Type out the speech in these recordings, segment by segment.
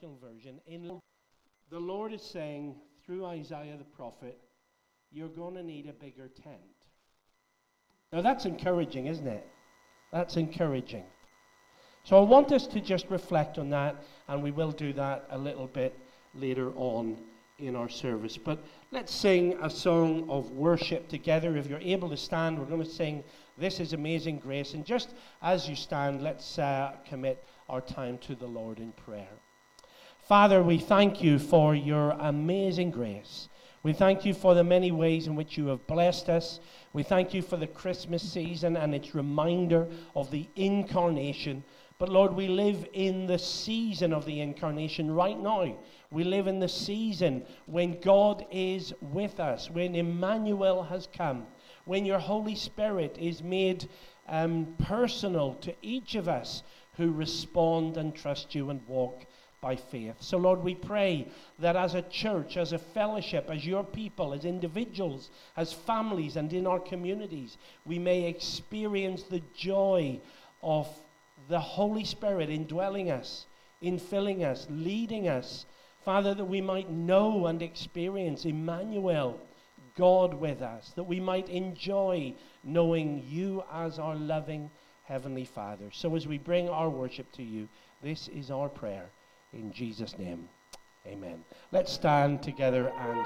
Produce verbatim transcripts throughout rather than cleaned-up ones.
version, in the Lord is saying through Isaiah the prophet, you're going to need a bigger tent. Now that's encouraging, isn't it? That's encouraging. So I want us to just reflect on that, and we will do that a little bit later on in our service. But let's sing a song of worship together. If you're able to stand, we're going to sing This is Amazing Grace. And just as you stand, let's uh, commit our time to the Lord in prayer. Father, we thank you for your amazing grace. We thank you for the many ways in which you have blessed us. We thank you for the Christmas season and its reminder of the incarnation. But Lord, we live in the season of the incarnation right now. We live in the season when God is with us, when Emmanuel has come, when your Holy Spirit is made um, personal to each of us who respond and trust you and walk by faith. So Lord, we pray that as a church, as a fellowship, as your people, as individuals, as families, and in our communities, we may experience the joy of the Holy Spirit indwelling us, infilling us, leading us. Father, that we might know and experience Emmanuel, God with us, that we might enjoy knowing you as our loving Heavenly Father. So as we bring our worship to you, this is our prayer. In Jesus' name, amen. Let's stand together and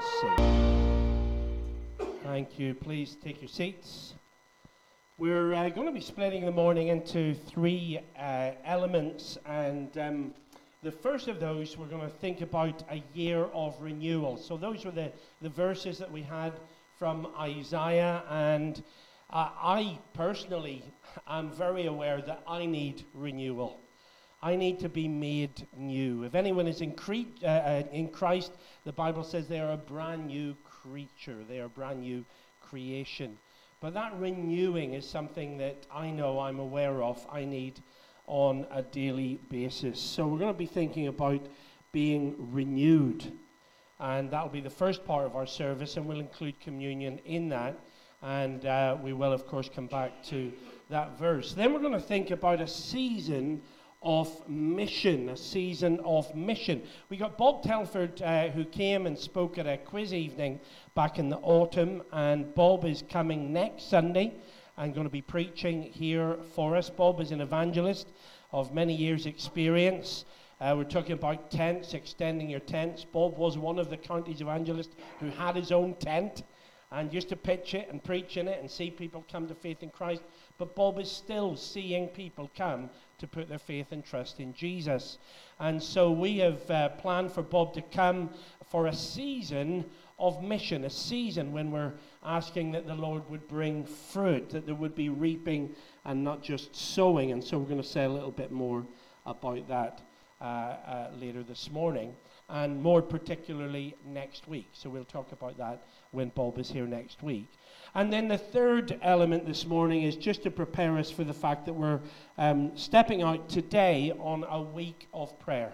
sing. Thank you. Please take your seats. We're uh, going to be splitting the morning into three uh, elements, and um, the first of those, we're going to think about a year of renewal. So those were the, the verses that we had from Isaiah, and uh, I personally am very aware that I need renewal. I need to be made new. If anyone is in, cre- uh, uh, in Christ, the Bible says they are a brand new creature. They are a brand new creation. But that renewing is something that I know I'm aware of I need on a daily basis. So we're going to be thinking about being renewed. And that will be the first part of our service, and we'll include communion in that. And uh, we will, of course, come back to that verse. Then we're going to think about a season of mission, a season of mission. We got Bob Telford, uh, who came and spoke at a quiz evening back in the autumn, and Bob is coming next Sunday and going to be preaching here for us. Bob is an evangelist of many years' experience. Uh, we're talking about tents, extending your tents. Bob was one of the county's evangelists who had his own tent and used to pitch it and preach in it and see people come to faith in Christ. But Bob is still seeing people come to put their faith and trust in Jesus. And so we have uh, planned for Bob to come for a season of mission, a season when we're asking that the Lord would bring fruit, that there would be reaping and not just sowing. And so we're going to say a little bit more about that uh, uh, later this morning, and more particularly next week. So we'll talk about that when Bob is here next week. And then the third element this morning is just to prepare us for the fact that we're um, stepping out today on a week of prayer.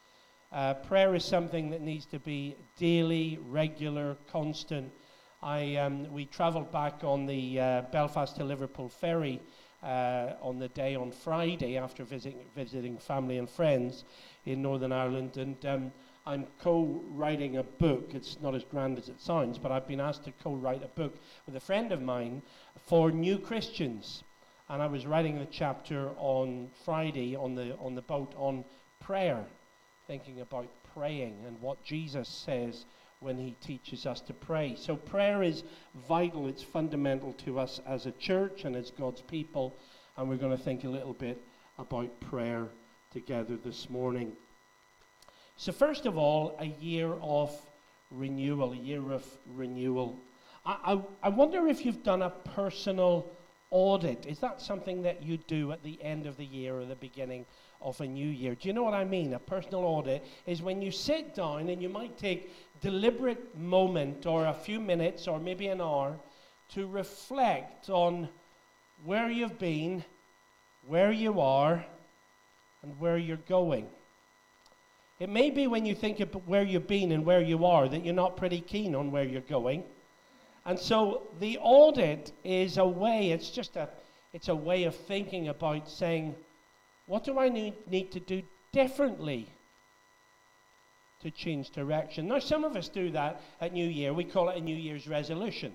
Uh, prayer is something that needs to be daily, regular, constant. I um, we travelled back on the uh, Belfast to Liverpool ferry uh, on the day on Friday after visiting, visiting family and friends in Northern Ireland, and um, I'm co-writing a book. It's not as grand as it sounds, but I've been asked to co-write a book with a friend of mine for new Christians. And I was writing the chapter on Friday on the on the boat on prayer, thinking about praying and what Jesus says when he teaches us to pray. So prayer is vital. It's fundamental to us as a church and as God's people. And we're going to think a little bit about prayer together this morning. So first of all, a year of renewal, a year of renewal. I, I, I wonder if you've done a personal audit. Is that something that you do at the end of the year or the beginning of a new year? Do you know what I mean? A personal audit is when you sit down and you might take deliberate moment or a few minutes or maybe an hour to reflect on where you've been, where you are, and where you're going. It may be when you think about where you've been and where you are that you're not pretty keen on where you're going. And so the audit is a way, it's just a, it's a way of thinking about saying, what do I need, need to do differently to change direction. Now, some of us do that at New Year. We call it a New Year's resolution.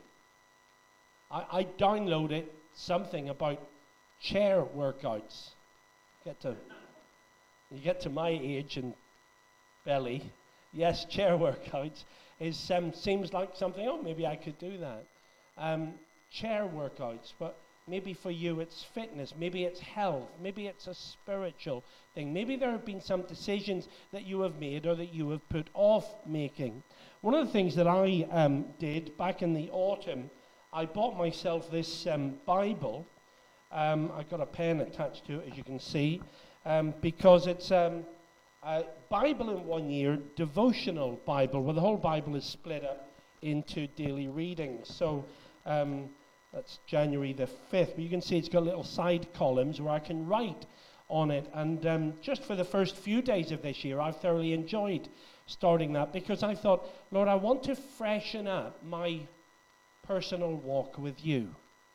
I, I downloaded something about chair workouts. Get to, you get to my age and belly. Yes, chair workouts is um, seems like something, oh, maybe I could do that. Um, chair workouts, but maybe for you it's fitness, maybe it's health, maybe it's a spiritual thing. Maybe there have been some decisions that you have made or that you have put off making. One of the things that I um, did back in the autumn, I bought myself this um, Bible. Um, I got a pen attached to it, as you can see, um, because it's um, a Bible in one year, devotional Bible, where the whole Bible is split up into daily readings. So um, that's January the fifth. But you can see it's got little side columns where I can write on it. And um, just for the first few days of this year, I've thoroughly enjoyed starting that, because I thought, Lord, I want to freshen up my personal walk with you.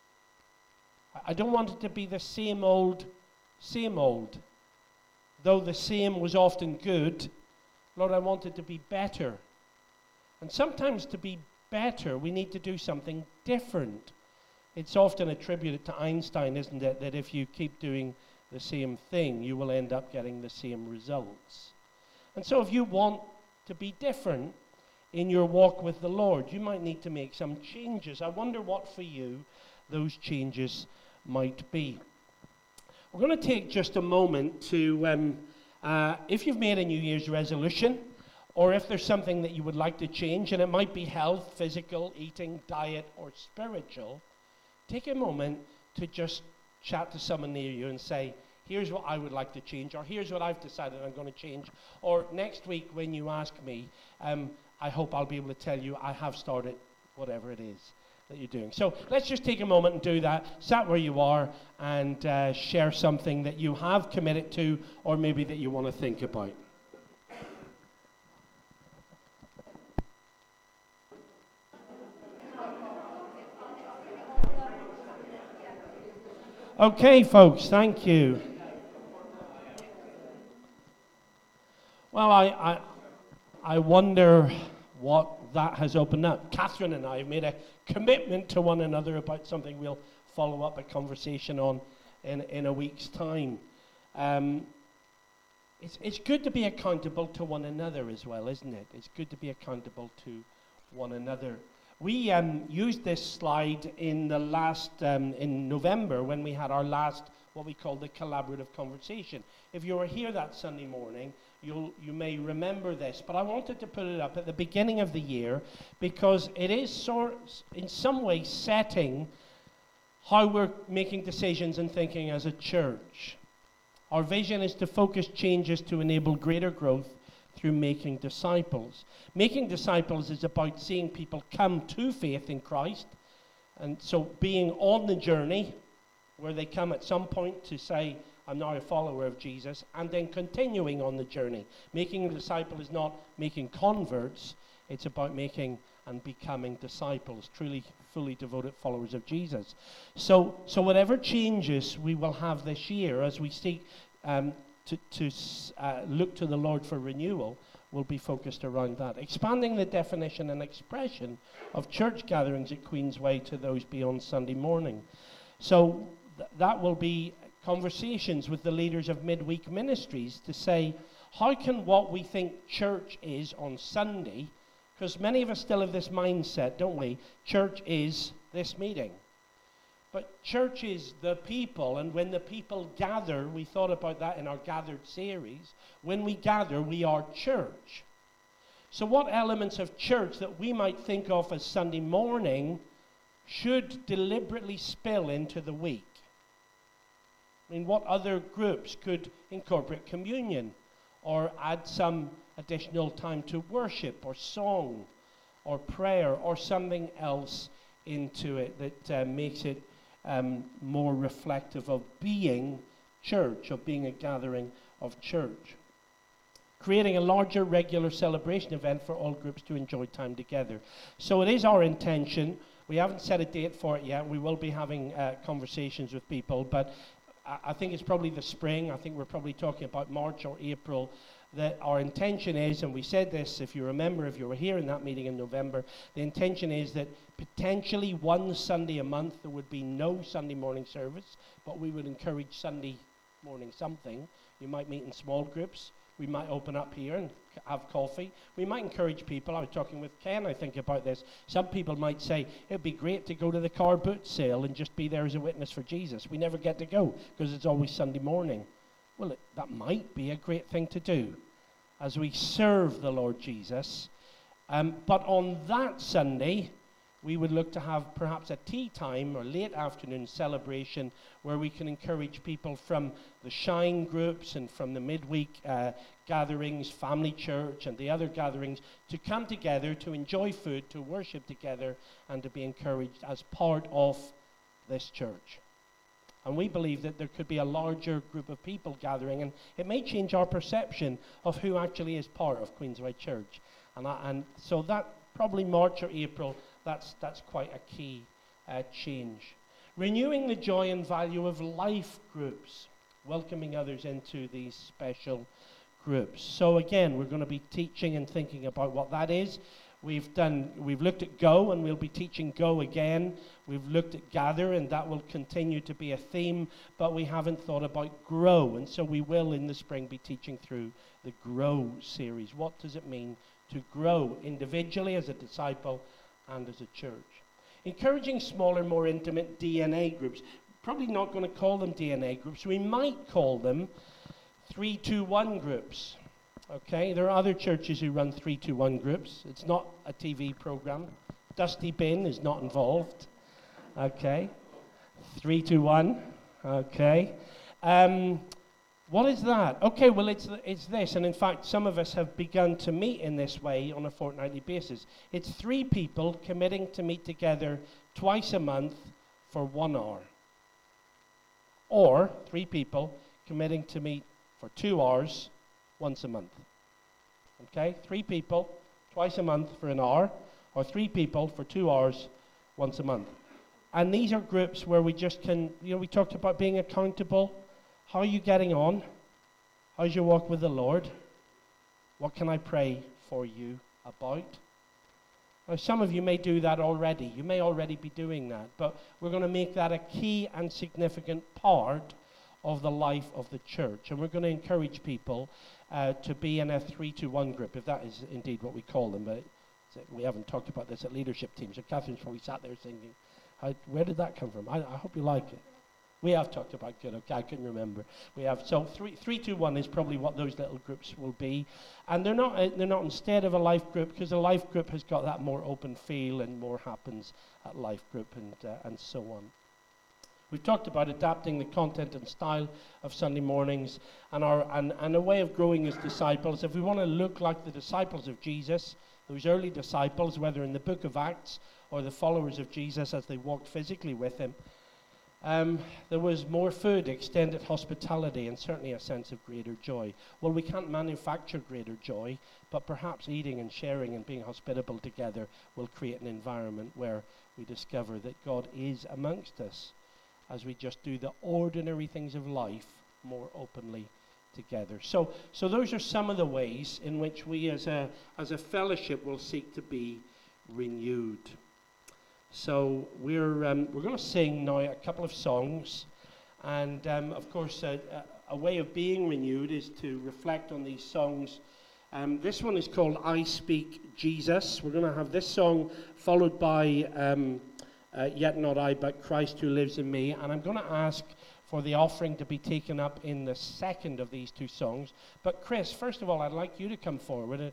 I don't want it to be the same old, same old. Though the same was often good, Lord, I want it to be better. And sometimes to be better, we need to do something different. It's often attributed to Einstein, isn't it, that if you keep doing the same thing, you will end up getting the same results. And so if you want to be different in your walk with the Lord, you might need to make some changes. I wonder what for you those changes might be. We're going to take just a moment to, um, uh, if you've made a New Year's resolution, or if there's something that you would like to change, and it might be health, physical, eating, diet, or spiritual, take a moment to just chat to someone near you and say, here's what I would like to change, or here's what I've decided I'm going to change. Or next week when you ask me, um, I hope I'll be able to tell you I have started whatever it is that you're doing. So let's just take a moment and do that. Sat where you are and uh, share something that you have committed to, or maybe that you want to think about. Okay, folks, thank you. Well, I, I, I wonder what that has opened up. Catherine and I have made a commitment to one another about something we'll follow up a conversation on in, in a week's time. Um, it's, it's good to be accountable to one another as well, isn't it? It's good to be accountable to one another. We um, used this slide in the last, um, in November, when we had our last, what we call the collaborative conversation. If you were here that Sunday morning, you'll, you may remember this, but I wanted to put it up at the beginning of the year because it is sort, in some way setting how we're making decisions and thinking as a church. Our vision is to focus changes to enable greater growth through making disciples. Making disciples is about seeing people come to faith in Christ, and so being on the journey where they come at some point to say, I'm now a follower of Jesus, and then continuing on the journey. Making a disciple is not making converts, it's about making and becoming disciples, truly, fully devoted followers of Jesus. So, so whatever changes we will have this year as we seek um, to, to uh, look to the Lord for renewal, will be focused around that. Expanding the definition and expression of church gatherings at Queensway to those beyond Sunday morning. So th- that will be conversations with the leaders of midweek ministries to say, how can what we think church is on Sunday, because many of us still have this mindset, don't we? Church is this meeting. But church is the people, and when the people gather, we thought about that in our Gathered series, when we gather, we are church. So what elements of church that we might think of as Sunday morning should deliberately spill into the week? I mean, what other groups could incorporate communion or add some additional time to worship or song or prayer or something else into it that uh, makes it um, more reflective of being church, of being a gathering of church? Creating a larger regular celebration event for all groups to enjoy time together. So it is our intention. We haven't set a date for it yet. We will be having uh, conversations with people, but I think it's probably the spring. I think we're probably talking about March or April that our intention is, and we said this, if you remember, if you were here in that meeting in November, the intention is that potentially one Sunday a month there would be no Sunday morning service, but we would encourage Sunday morning something. You might meet in small groups. We might open up here and have coffee. We might encourage people. I was talking with Ken, I think, about this. Some people might say, it'd be great to go to the car boot sale and just be there as a witness for Jesus. We never get to go because it's always Sunday morning. Well, it, that might be a great thing to do as we serve the Lord Jesus. Um, but on that Sunday, we would look to have perhaps a tea time or late afternoon celebration where we can encourage people from the Shine groups and from the midweek uh, gatherings, family church and the other gatherings to come together, to enjoy food, to worship together and to be encouraged as part of this church. And we believe that there could be a larger group of people gathering, and it may change our perception of who actually is part of Queensway Church. And, I, and so that probably March or April, that's, that's quite a key uh, change. Renewing the joy and value of life groups, welcoming others into these special groups. So again, we're going to be teaching and thinking about what that is. We've done, we've looked at Go, and we'll be teaching Go again. We've looked at Gather, and that will continue to be a theme, but we haven't thought about Grow, and so we will in the spring be teaching through the Grow series. What does it mean to grow individually as a disciple and as a church? Encouraging smaller, more intimate D N A groups. Probably not going to call them D N A groups. We might call them three two one groups. Okay, there are other churches who run three two one groups. It's not a T V program. Dusty Bin is not involved. Okay, three two one. Okay. Um, what is that? Okay, well, it's, it's this. And in fact, some of us have begun to meet in this way on a fortnightly basis. It's three people committing to meet together twice a month for one hour. Or three people committing to meet for two hours once a month. Okay? Three people twice a month for an hour, or three people for two hours once a month. And these are groups where we just can, you know, we talked about being accountable. How are you getting on? How's your walk with the Lord? What can I pray for you about? Now, some of you may do that already. You may already be doing that. But we're going to make that a key and significant part of the life of the church. And we're going to encourage people uh, to be in a three to one group, if that is indeed what we call them. But we haven't talked about this at leadership teams. So Catherine's probably sat there thinking, How, where did that come from? I, I hope you like it. We have talked about good, okay, I couldn't remember. We have, so three, three, two, one is probably what those little groups will be. And they're not, uh, they're not instead of a life group, because a life group has got that more open feel and more happens at life group and, uh, and so on. We've talked about adapting the content and style of Sunday mornings and, our, and, and a way of growing as disciples. If we want to look like the disciples of Jesus, those early disciples, whether in the book of Acts or the followers of Jesus as they walked physically with him, Um, there was more food, extended hospitality, and certainly a sense of greater joy. Well, we can't manufacture greater joy, but perhaps eating and sharing and being hospitable together will create an environment where we discover that God is amongst us as we just do the ordinary things of life more openly together. So, so those are some of the ways in which we as a, as a fellowship will seek to be renewed. So we're um, we're going to sing now a couple of songs, and um, of course a, a way of being renewed is to reflect on these songs. Um, this one is called I Speak Jesus. We're going to have this song followed by um, uh, Yet Not I But Christ Who Lives in Me, and I'm going to ask for the offering to be taken up in the second of these two songs. But Chris, first of all, I'd like you to come forward.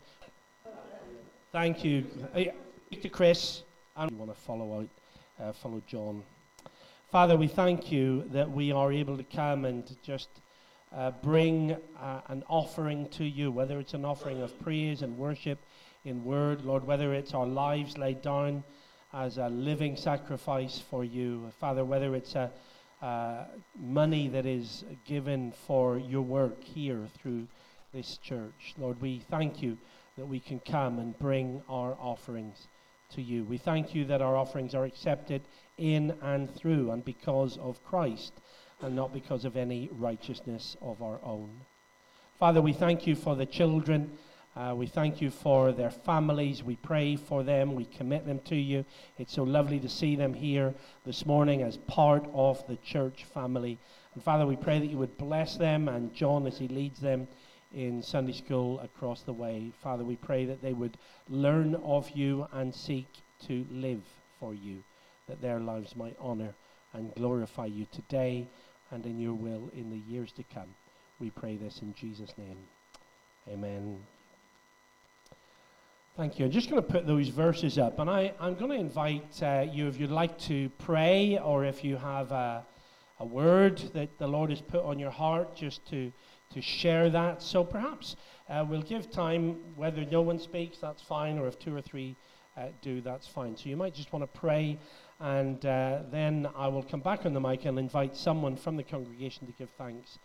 Thank you. Uh, to Chris. And we want to follow out, uh, follow John. Father, we thank you that we are able to come and just uh, bring uh, an offering to you, whether it's an offering of praise and worship in word, Lord, whether it's our lives laid down as a living sacrifice for you. Father, whether it's a uh, money that is given for your work here through this church. Lord, we thank you that we can come and bring our offerings to you. We thank you that our offerings are accepted in and through and because of Christ and not because of any righteousness of our own. Father, we thank you for the children. Uh, we thank you for their families. We pray for them. We commit them to you. It's so lovely to see them here this morning as part of the church family. And Father, we pray that you would bless them and John as he leads them in Sunday school across the way. Father, we pray that they would learn of you and seek to live for you, that their lives might honor and glorify you today and in your will in the years to come. We pray this in Jesus' name. Amen. Thank you. I'm just going to put those verses up, and I, I'm going to invite uh, you, if you'd like to pray, or if you have a, a word that the Lord has put on your heart, just to, to share that. So perhaps uh, we'll give time, whether no one speaks, that's fine, or if two or three uh, do, that's fine. So you might just want to pray, and uh, then I will come back on the mic and invite someone from the congregation to give thanks.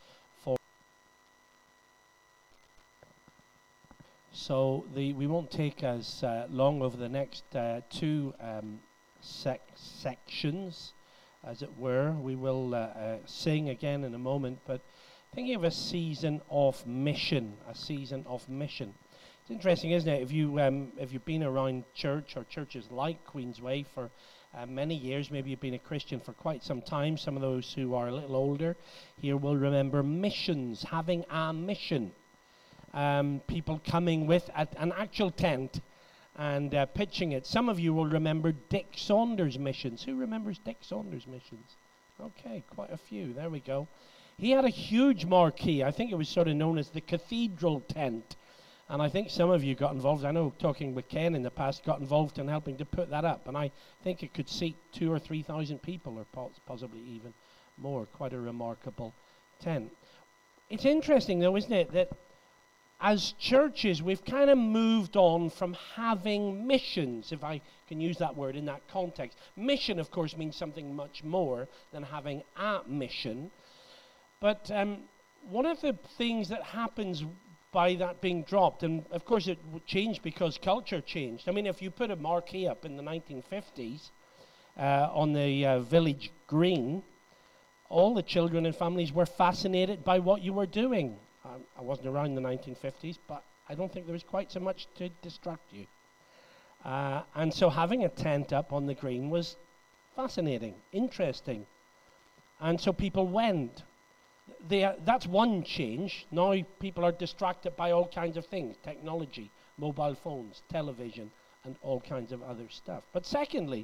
So the, we won't take as uh, long over the next uh, two um, sec- sections, as it were. We will uh, uh, sing again in a moment, but thinking of a season of mission, a season of mission. It's interesting, isn't it? If, you, um, if you've been around church or churches like Queensway for uh, many years, maybe you've been a Christian for quite some time, some of those who are a little older here will remember missions, having a mission. Um, people coming with a, an actual tent and uh, pitching it. Some of you will remember Dick Saunders' missions. Who remembers Dick Saunders' missions? Okay, quite a few. There we go. He had a huge marquee. I think it was sort of known as the cathedral tent. And I think some of you got involved. I know, talking with Ken in the past, got involved in helping to put that up. And I think it could seat two or three thousand people, or pos- possibly even more. Quite a remarkable tent. It's interesting, though, isn't it, that as churches, we've kind of moved on from having missions, if I can use that word in that context. Mission, of course, means something much more than having a mission. But um, one of the things that happens by that being dropped, and of course it changed because culture changed. I mean, if you put a marquee up in the nineteen fifties uh, on the uh, village green, all the children and families were fascinated by what you were doing. Um, I wasn't around in the nineteen fifties, but I don't think there was quite so much to distract you. Uh, and so having a tent up on the green was fascinating, interesting. And so people went. They are, that's one change. Now people are distracted by all kinds of things, technology, mobile phones, television, and all kinds of other stuff. But secondly,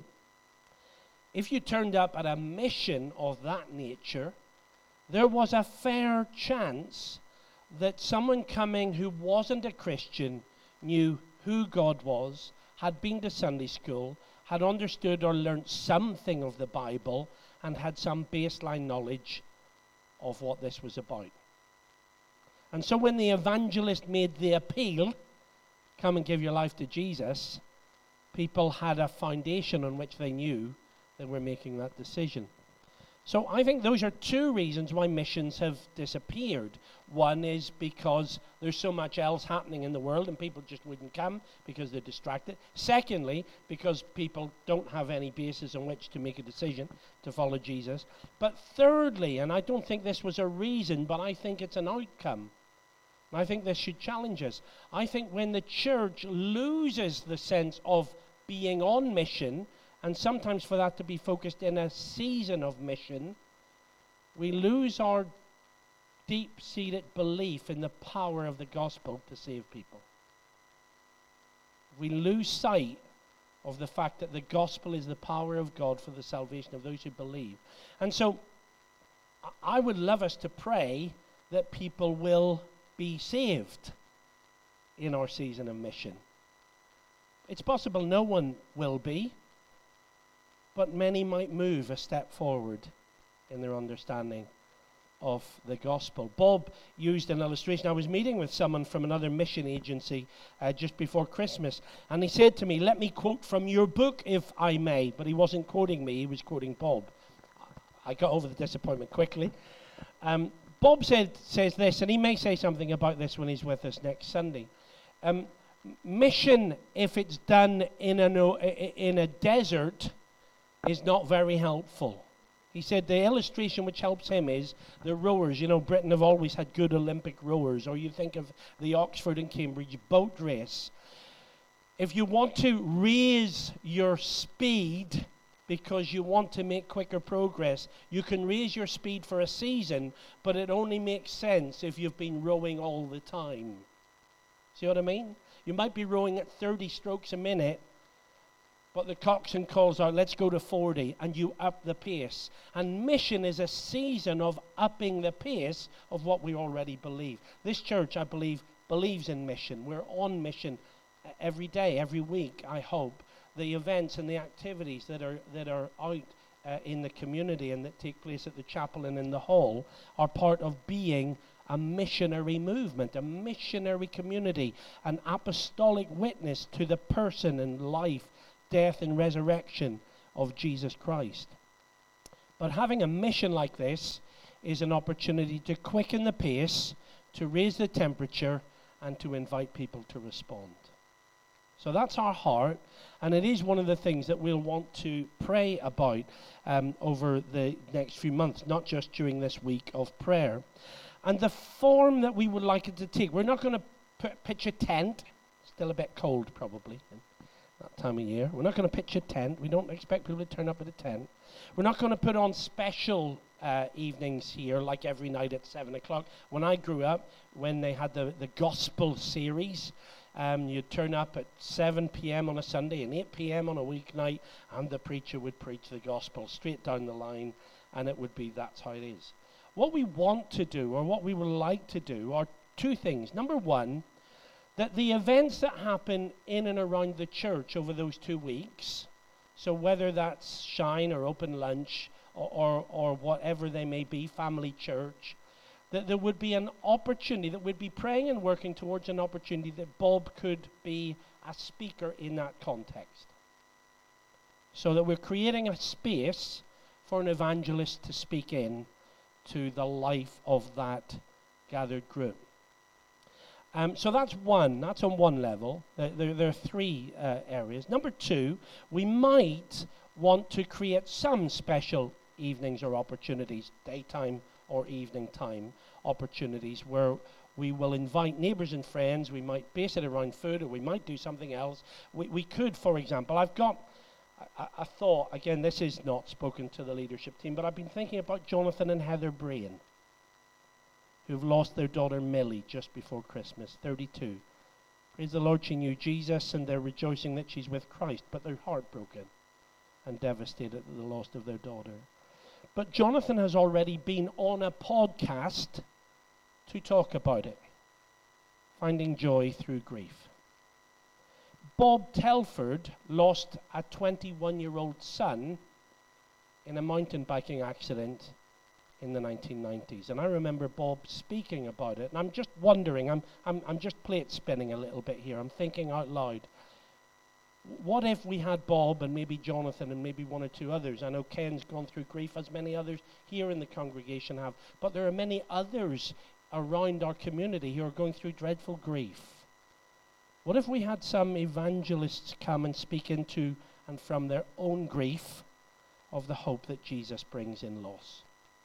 if you turned up at a mission of that nature, there was a fair chance that someone coming who wasn't a Christian knew who God was, had been to Sunday school, had understood or learnt something of the Bible, and had some baseline knowledge of what this was about. And so when the evangelist made the appeal, come and give your life to Jesus, people had a foundation on which they knew they were making that decision. So I think those are two reasons why missions have disappeared. One is because there's so much else happening in the world and people just wouldn't come because they're distracted. Secondly, because people don't have any basis on which to make a decision to follow Jesus. But thirdly, and I don't think this was a reason, but I think it's an outcome. And I think this should challenge us. I think when the church loses the sense of being on mission, and sometimes for that to be focused in a season of mission, we lose our deep-seated belief in the power of the gospel to save people. We lose sight of the fact that the gospel is the power of God for the salvation of those who believe. And so I would love us to pray that people will be saved in our season of mission. It's possible no one will be, but many might move a step forward in their understanding of the gospel. Bob used an illustration. I was meeting with someone from another mission agency uh, just before Christmas, and he said to me, "Let me quote from your book, if I may." But he wasn't quoting me, he was quoting Bob. I got over the disappointment quickly. Um, Bob said, says this, and he may say something about this when he's with us next Sunday. Um, mission, if it's done in a, in a desert, is not very helpful. He said the illustration which helps him is the rowers. You know, Britain have always had good Olympic rowers. Or you think of the Oxford and Cambridge boat race. If you want to raise your speed because you want to make quicker progress, you can raise your speed for a season, but it only makes sense if you've been rowing all the time. See what I mean? You might be rowing at thirty strokes a minute, but the coxswain calls out, let's go to forty, and you up the pace. And mission is a season of upping the pace of what we already believe. This church, I believe, believes in mission. We're on mission every day, every week, I hope. The events and the activities that are that are out uh, in the community and that take place at the chapel and in the hall are part of being a missionary movement, a missionary community, an apostolic witness to the person and life, death and resurrection of Jesus Christ. But having a mission like this is an opportunity to quicken the pace, to raise the temperature, and to invite people to respond. So that's our heart, and it is one of the things that we'll want to pray about um, over the next few months, not just during this week of prayer. And the form that we would like it to take, we're not going to put, pitch a tent, still a bit cold probably in that time of year. We're not going to pitch a tent. We don't expect people to turn up with a tent. We're not going to put on special uh, evenings here like every night at seven o'clock. When I grew up, when they had the, the gospel series, Um, you'd turn up at seven p.m. on a Sunday and eight p.m. on a weeknight, and the preacher would preach the gospel straight down the line, and it would be, that's how it is. What we want to do, or what we would like to do, are two things. Number one, that the events that happen in and around the church over those two weeks, so whether that's Shine or Open Lunch or, or, or whatever they may be, family church, that there would be an opportunity, that we'd be praying and working towards an opportunity that Bob could be a speaker in that context. So that we're creating a space for an evangelist to speak in to the life of that gathered group. Um, so that's one, that's on one level. There, there, there are three uh, areas. Number two, we might want to create some special evenings or opportunities, daytime or evening time opportunities, where we will invite neighbors and friends. We might base it around food, or we might do something else. We, we could, for example, I've got a, a thought, again, this is not spoken to the leadership team, but I've been thinking about Jonathan and Heather Brain, who've lost their daughter Millie just before Christmas, thirty-two. Praise the Lord, she knew Jesus, and they're rejoicing that she's with Christ, but they're heartbroken and devastated at the loss of their daughter. But Jonathan has already been on a podcast to talk about it, Finding Joy Through Grief. Bob Telford lost a twenty-one-year-old son in a mountain biking accident in the nineteen nineties. And I remember Bob speaking about it. And I'm just wondering, I'm, I'm, I'm just plate spinning a little bit here. I'm thinking out loud. What if we had Bob and maybe Jonathan and maybe one or two others? I know Ken's gone through grief, as many others here in the congregation have. But there are many others around our community who are going through dreadful grief. What if we had some evangelists come and speak into and from their own grief of the hope that Jesus brings in loss?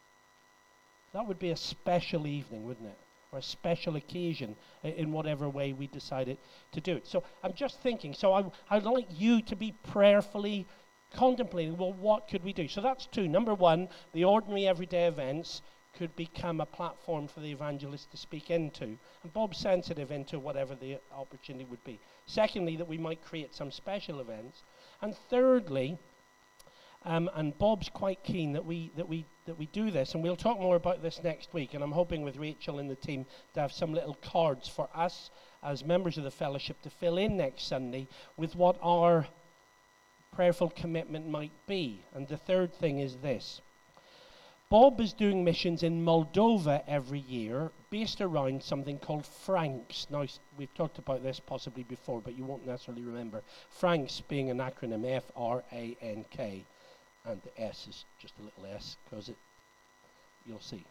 That would be a special evening, wouldn't it? Or a special occasion in whatever way we decided to do it. So I'm just thinking, so I, I'd like you to be prayerfully contemplating, well, what could we do? So that's two. Number one, the ordinary everyday events could become a platform for the evangelist to speak into. And Bob's sensitive into whatever the opportunity would be. Secondly, that we might create some special events. And thirdly, Um, and Bob's quite keen that we that we that we do this, and we'll talk more about this next week. And I'm hoping with Rachel and the team to have some little cards for us as members of the fellowship to fill in next Sunday with what our prayerful commitment might be. And the third thing is this: Bob is doing missions in Moldova every year, based around something called Franks. Now, we've talked about this possibly before, but you won't necessarily remember. Franks being an acronym, F R A N K. And the S is just a little S, because it, you'll see.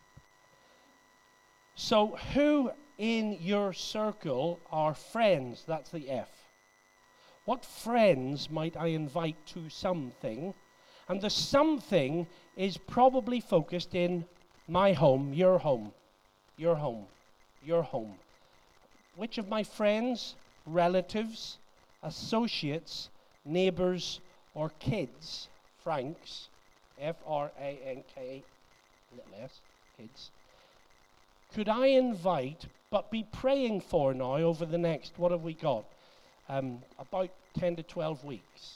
So who in your circle are friends? That's the F. What friends might I invite to something? And the something is probably focused in my home, your home, your home, your home. Which of my friends, relatives, associates, neighbors, or kids, Franks, F R A N K, a little s, kids, could I invite, but be praying for now over the next, what have we got, um, about ten to twelve weeks.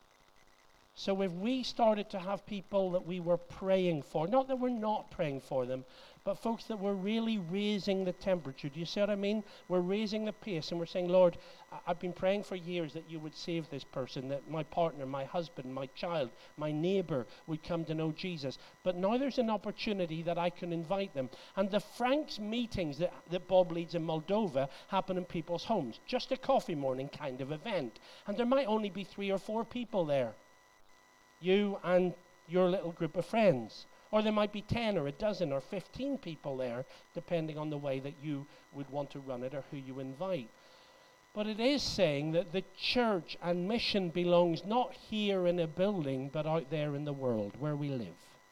So if we started to have people that we were praying for, not that we're not praying for them, but folks that were really raising the temperature. Do you see what I mean? We're raising the pace and we're saying, Lord, I- I've been praying for years that you would save this person, that my partner, my husband, my child, my neighbor would come to know Jesus. But now there's an opportunity that I can invite them. And the Franks meetings that, that Bob leads in Moldova happen in people's homes. Just a coffee morning kind of event. And there might only be three or four people there. You and your little group of friends. Or there might be ten or a dozen or fifteen people there, depending on the way that you would want to run it or who you invite. But it is saying that the church and mission belongs not here in a building, but out there in the world where we live.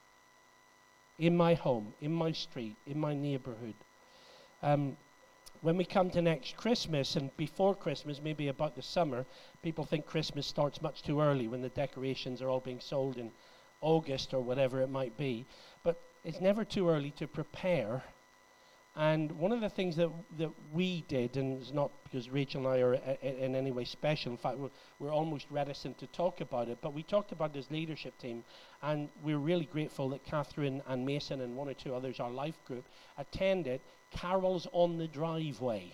In my home, in my street, in my neighborhood. Um, when we come to next Christmas, and before Christmas, maybe about the summer, people think Christmas starts much too early when the decorations are all being sold in August or whatever it might be. But it's never too early to prepare. And one of the things that that we did, and it's not because Rachel and I are a, a, in any way special, in fact we're, we're almost reticent to talk about it, but we talked about this leadership team, and we're really grateful that Catherine and Mason and one or two others, our life group, attended Carols on the Driveway.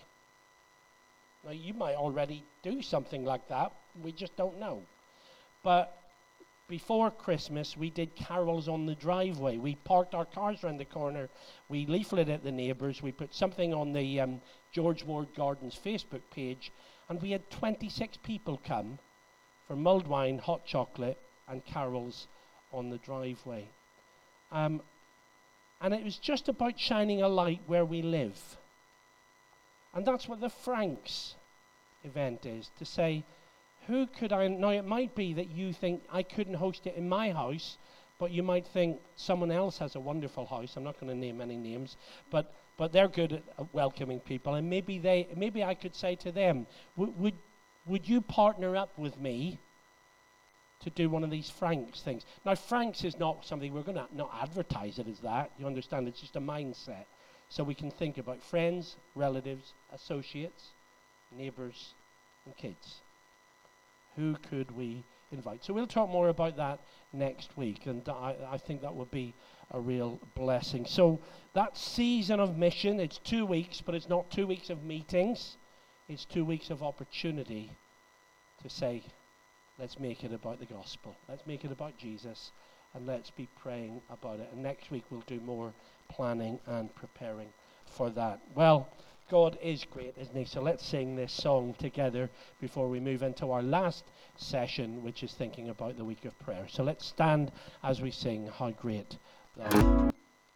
Now you might already do something like that, we just don't know. But before Christmas, we did carols on the driveway. We parked our cars around the corner. We leafleted at the neighbours. We put something on the um, George Ward Gardens Facebook page. And we had twenty-six people come for mulled wine, hot chocolate, and carols on the driveway. Um, and it was just about shining a light where we live. And that's what the Franks event is, to say, who could I, now it might be that you think I couldn't host it in my house, but you might think someone else has a wonderful house. I'm not going to name any names, but but they're good at uh, welcoming people, and maybe they, maybe I could say to them, would would would you partner up with me to do one of these Franks things? Now Franks is not something we're going to not advertise it as that. You understand? It's just a mindset, so we can think about friends, relatives, associates, neighbors, and kids. Who could we invite? So we'll talk more about that next week, and I, I think that would be a real blessing. So that season of mission, it's two weeks, but it's not two weeks of meetings. It's two weeks of opportunity to say, let's make it about the gospel. Let's make it about Jesus, and let's be praying about it. And next week we'll do more planning and preparing for that. Well, God is great, isn't he? So let's sing this song together before we move into our last session, which is thinking about the week of prayer. So let's stand as we sing How Great Thou Art.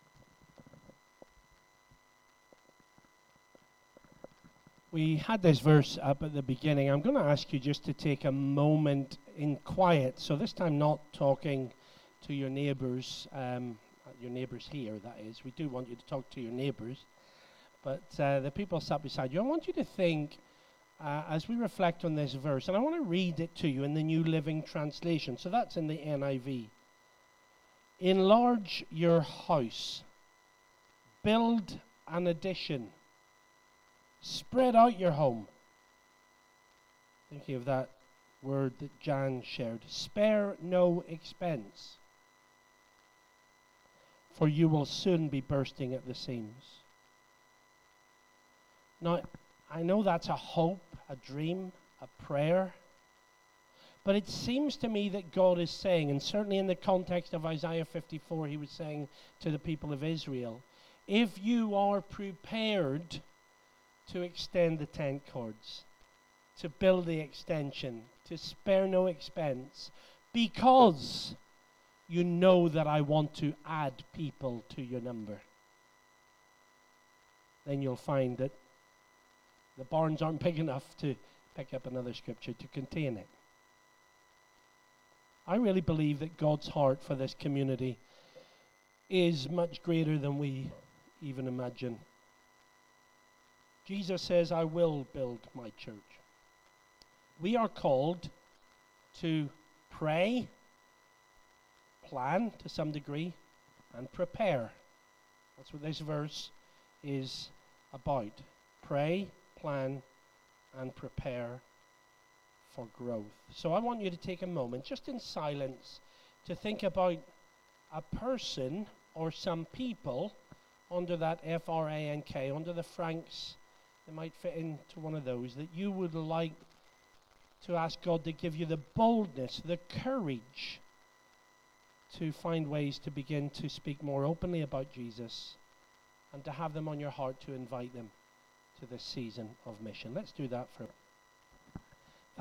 We had this verse up at the beginning. I'm going to ask you just to take a moment in quiet. So this time not talking to your neighbors, um, your neighbors here, that is. We do want you to talk to your neighbors. But uh, the people sat beside you, I want you to think, uh, as we reflect on this verse, and I want to read it to you in the New Living Translation. So that's in the N I V. Enlarge your house. Build an addition. Spread out your home. Thinking of that word that Jan shared. Spare no expense, for you will soon be bursting at the seams. Now, I know that's a hope, a dream, a prayer, but it seems to me that God is saying, and certainly in the context of Isaiah fifty-four, he was saying to the people of Israel, if you are prepared to extend the tent cords, to build the extension, to spare no expense, because you know that I want to add people to your number, then you'll find that the barns aren't big enough to pick up another scripture to contain it. I really believe that God's heart for this community is much greater than we even imagine. Jesus says, I will build my church. We are called to pray, plan to some degree, and prepare. That's what this verse is about. Pray, plan, and prepare for growth. So I want you to take a moment, just in silence, to think about a person or some people under that F R A N K, under the Franks. They might fit into one of those that you would like to ask God to give you the boldness, the courage to find ways to begin to speak more openly about Jesus and to have them on your heart to invite them to this season of mission. Let's do that for